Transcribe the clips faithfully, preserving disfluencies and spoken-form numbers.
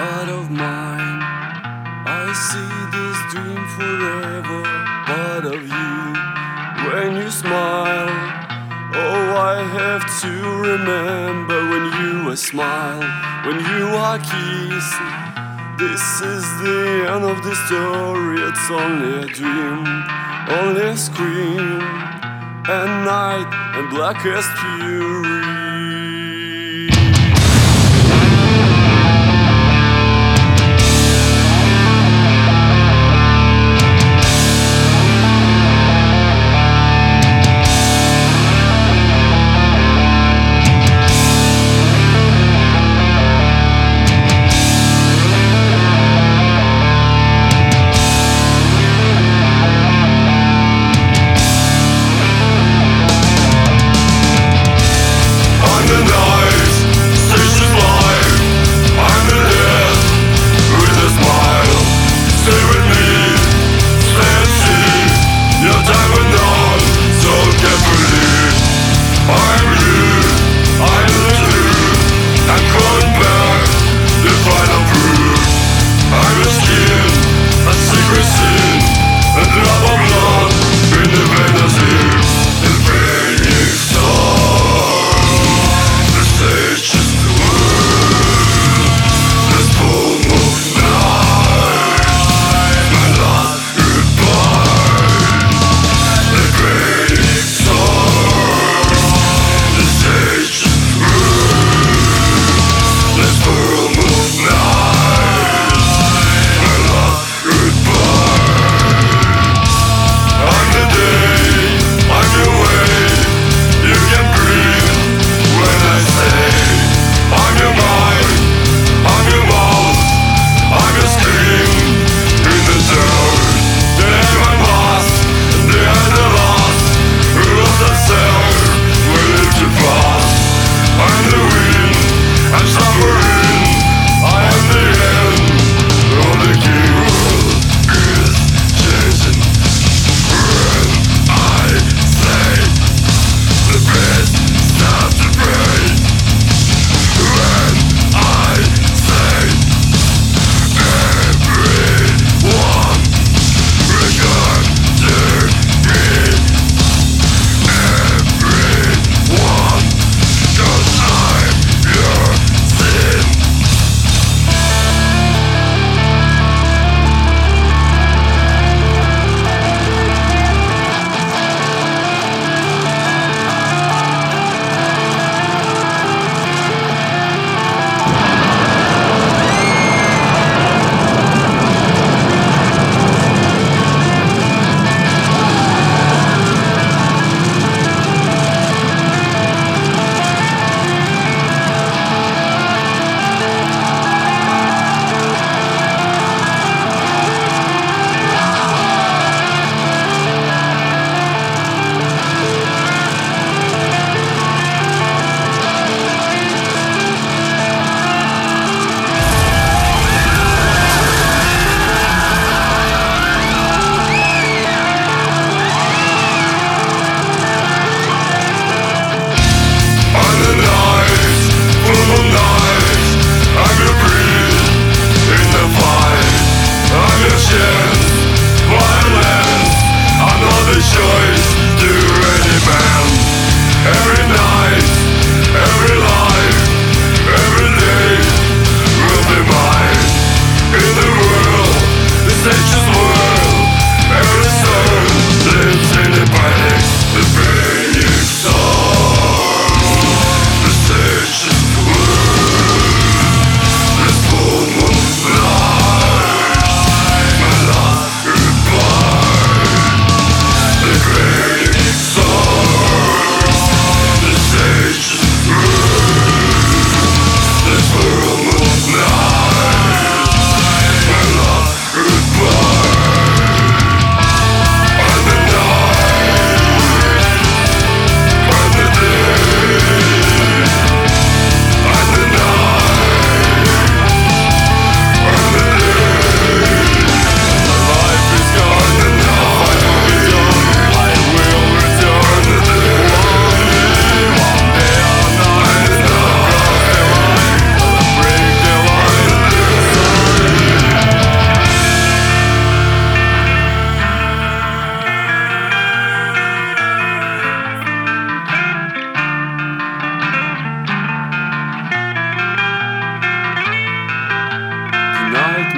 part of mine. I see this dream forever, part of you. When you smile, oh, I have to remember when you smile, when you are kissing. This is the end of the story, it's only a dream, only a scream, and night and blackest fury.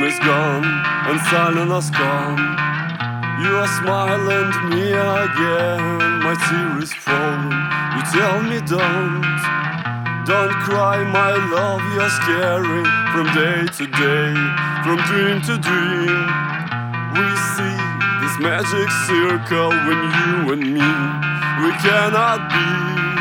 is gone and silence has come. You are smiling to me again. My tear is falling. You tell me don't, don't cry, my love. You're scaring from day to day, from dream to dream. We see this magic circle when you and me, we cannot be.